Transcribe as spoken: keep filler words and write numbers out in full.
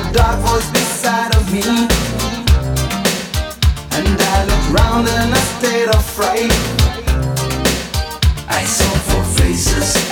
dark voice beside of me, and I looked round in a state of fright. I saw four faces